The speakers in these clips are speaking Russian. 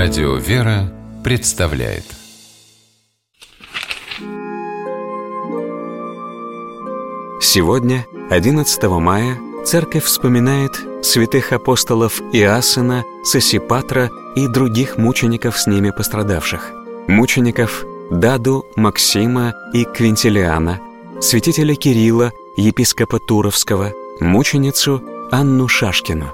Радио «Вера» представляет. Сегодня, 11 мая, Церковь вспоминает святых апостолов Иоанна, Сосипатра и других мучеников, с ними пострадавших. Мучеников Даду, Максима и Квинтилиана, святителя Кирилла, епископа Туровского, мученицу Анну Шашкину.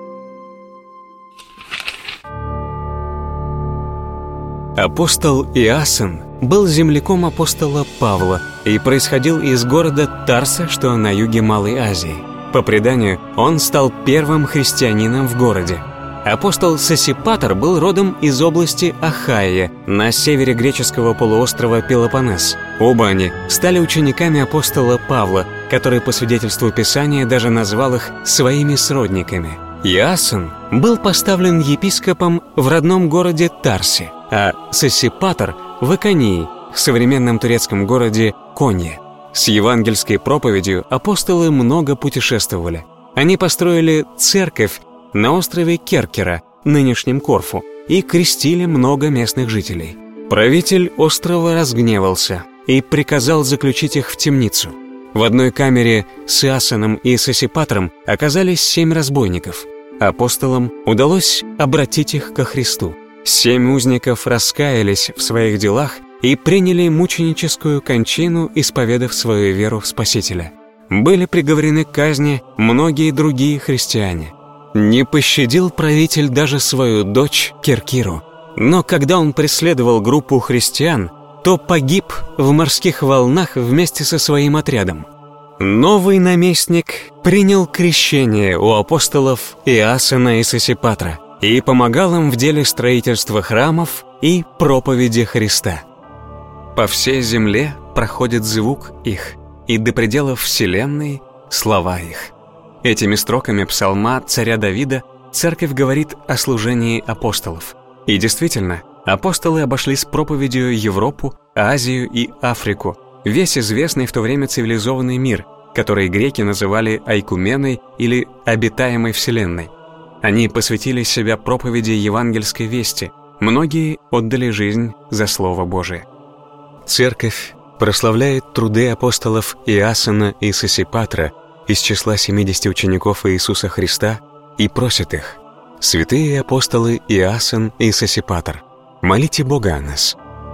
Апостол Иоанн был земляком апостола Павла и происходил из города Тарса, что на юге Малой Азии. По преданию, он стал первым христианином в городе. Апостол Сосипатр был родом из области Ахайя, на севере греческого полуострова Пелопоннес. Оба они стали учениками апостола Павла, который, по свидетельству Писания, даже назвал их своими сродниками. Иоанн был поставлен епископом в родном городе Тарсе, а Сосипатр — в Иконии, в современном турецком городе Конья. С евангельской проповедью апостолы много путешествовали. Они построили церковь на острове Керкера, нынешнем Корфу, и крестили много местных жителей. Правитель острова разгневался и приказал заключить их в темницу. В одной камере с Иоанном и Сосипатром оказались 7 разбойников. Апостолам удалось обратить их ко Христу. 7 узников раскаялись в своих делах и приняли мученическую кончину, исповедав свою веру в Спасителя. Были приговорены к казни многие другие христиане. Не пощадил правитель даже свою дочь Киркиру. Но когда он преследовал группу христиан, то погиб в морских волнах вместе со своим отрядом. Новый наместник принял крещение у апостолов Иоанна и Сосипатра и помогал им в деле строительства храмов и проповеди Христа. По всей земле проходит звук их, и до пределов вселенной слова их. Этими строками псалма царя Давида церковь говорит о служении апостолов. И действительно, апостолы обошли с проповедью Европу, Азию и Африку, весь известный в то время цивилизованный мир, который греки называли Айкуменой или обитаемой вселенной. Они посвятили себя проповеди евангельской вести, многие отдали жизнь за Слово Божие. Церковь прославляет труды апостолов Иоанна и Сосипатра из числа 70 учеников Иисуса Христа и просит их: «Святые апостолы Иоанн и Сосипатр, молите Бога о нас».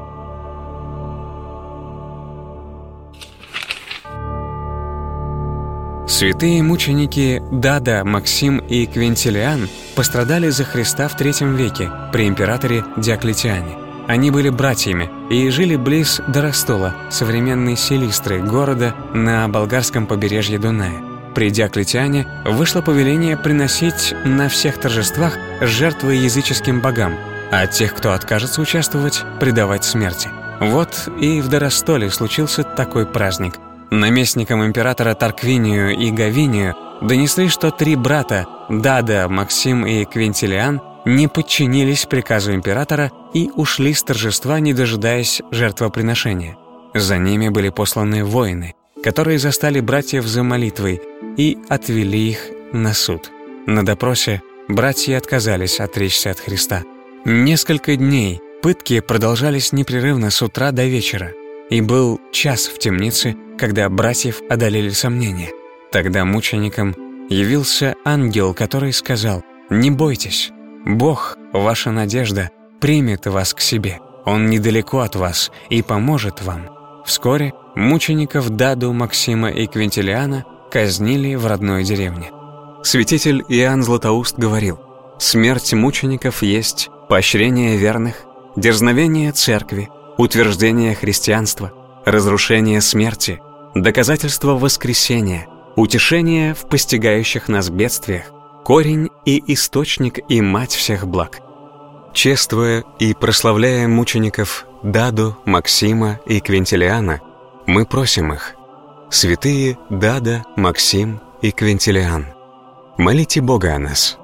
Святые мученики Дада, Максим и Квинтилиан пострадали за Христа в III веке при императоре Диоклетиане. Они были братьями и жили близ Доростола, современной Силистры, города на болгарском побережье Дуная. При Диоклетиане вышло повеление приносить на всех торжествах жертвы языческим богам, а тех, кто откажется участвовать, предавать смерти. Вот и в Доростоле случился такой праздник. Наместникам императора Тарквинию и Гавинию донесли, что 3 брата Дада, Максим и Квинтилиан не подчинились приказу императора и ушли с торжества, не дожидаясь жертвоприношения. За ними были посланы воины, которые застали братьев за молитвой и отвели их на суд. На допросе братья отказались отречься от Христа. Несколько дней пытки продолжались непрерывно с утра до вечера, и был час в темнице, когда братьев одолели сомнения. Тогда мученикам явился ангел, который сказал: «Не бойтесь, Бог, ваша надежда, примет вас к себе. Он недалеко от вас и поможет вам». Вскоре мучеников Даду, Максима и Квинтилиана казнили в родной деревне. Святитель Иоанн Златоуст говорил: «Смерть мучеников есть поощрение верных, дерзновение церкви, утверждение христианства, разрушение смерти, доказательство воскресения, утешение в постигающих нас бедствиях, корень и источник и мать всех благ». Чествуя и прославляя мучеников Даду, Максима и Квинтилиана, мы просим их: «Святые Дада, Максим и Квинтилиан, молите Бога о нас».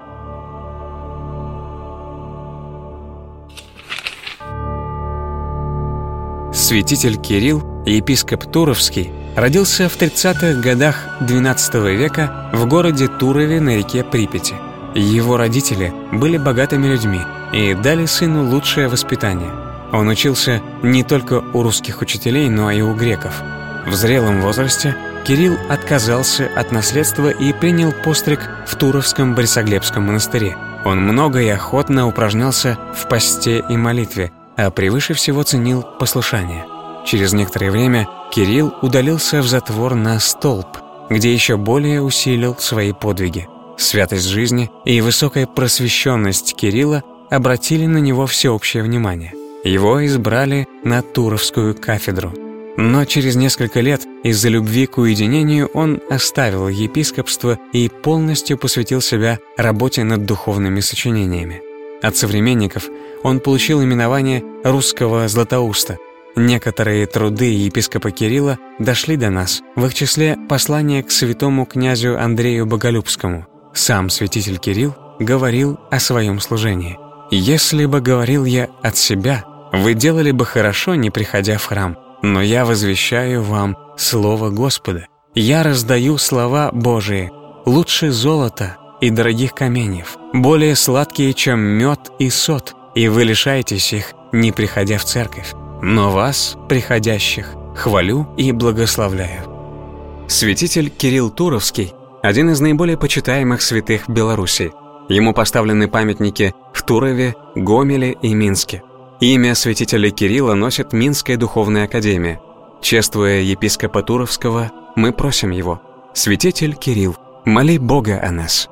Святитель Кирилл, епископ Туровский, родился в 30-х годах XII века в городе Турове на реке Припяти. Его родители были богатыми людьми, и дали сыну лучшее воспитание. Он учился не только у русских учителей, но и у греков. В зрелом возрасте Кирилл отказался от наследства и принял постриг в Туровском Борисоглебском монастыре. Он много и охотно упражнялся в посте и молитве, а превыше всего ценил послушание. Через некоторое время Кирилл удалился в затвор на Столб, где еще более усилил свои подвиги. Святость жизни и высокая просвещенность Кирилла обратили на него всеобщее внимание. Его избрали на Туровскую кафедру. Но через несколько лет из-за любви к уединению он оставил епископство и полностью посвятил себя работе над духовными сочинениями. От современников он получил именование «русского Златоуста». Некоторые труды епископа Кирилла дошли до нас, в их числе послание к святому князю Андрею Боголюбскому. Сам святитель Кирилл говорил о своем служении. «Если бы говорил я от себя, вы делали бы хорошо, не приходя в храм. Но я возвещаю вам Слово Господа. Я раздаю слова Божии, лучше золота и дорогих каменьев, более сладкие, чем мед и сот, и вы лишаетесь их, не приходя в церковь. Но вас, приходящих, хвалю и благословляю». Святитель Кирилл Туровский – один из наиболее почитаемых святых в Беларуси. Ему поставлены памятники в Турове, Гомеле и Минске. Имя святителя Кирилла носит Минская духовная академия. Чествуя епископа Туровского, мы просим его: «Святитель Кирилл, моли Бога о нас».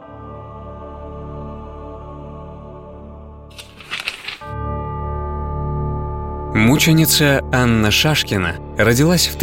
Мученица Анна Шашкина родилась в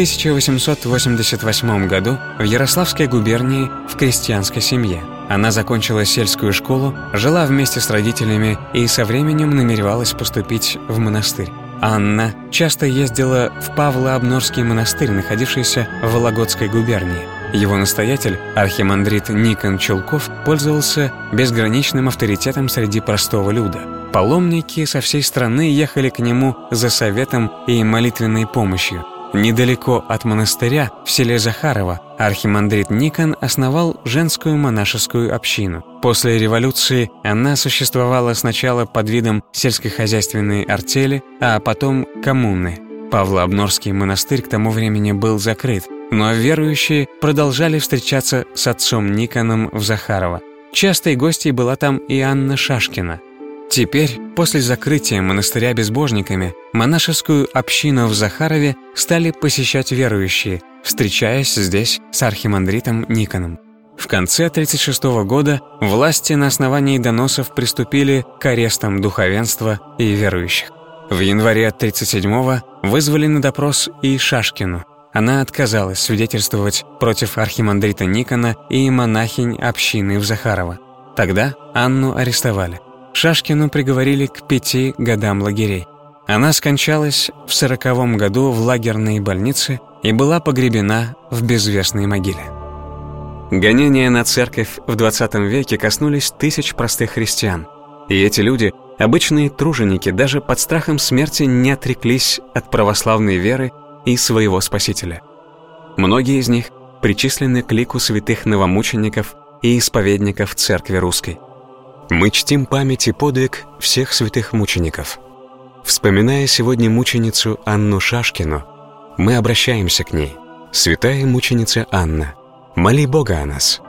1888 году в Ярославской губернии в крестьянской семье. Она закончила сельскую школу, жила вместе с родителями и со временем намеревалась поступить в монастырь. Анна часто ездила в Павло-Обнорский монастырь, находившийся в Вологодской губернии. Его настоятель, архимандрит Никон Чулков, пользовался безграничным авторитетом среди простого люда. Паломники со всей страны ехали к нему за советом и молитвенной помощью. Недалеко от монастыря, в селе Захарово, архимандрит Никон основал женскую монашескую общину. После революции она существовала сначала под видом сельскохозяйственной артели, а потом коммуны. Павло-Обнорский монастырь к тому времени был закрыт, но верующие продолжали встречаться с отцом Никоном в Захарово. Частой гостьей была там и Анна Шашкина. Теперь, после закрытия монастыря безбожниками, монашескую общину в Захарове стали посещать верующие, встречаясь здесь с архимандритом Никоном. В конце 1936 года власти на основании доносов приступили к арестам духовенства и верующих. В январе 1937 вызвали на допрос и Шашкину. Она отказалась свидетельствовать против архимандрита Никона и монахинь общины в Захарово. Тогда Анну арестовали. Шашкину приговорили к 5 годам лагерей. Она скончалась в 1940 году в лагерной больнице и была погребена в безвестной могиле. Гонения на церковь в 20 веке коснулись тысяч простых христиан. И эти люди, обычные труженики, даже под страхом смерти не отреклись от православной веры и своего Спасителя. Многие из них причислены к лику святых новомучеников и исповедников Церкви Русской. Мы чтим память и подвиг всех святых мучеников. Вспоминая сегодня мученицу Анну Шашкину, мы обращаемся к ней: «Святая мученица Анна, моли Бога о нас».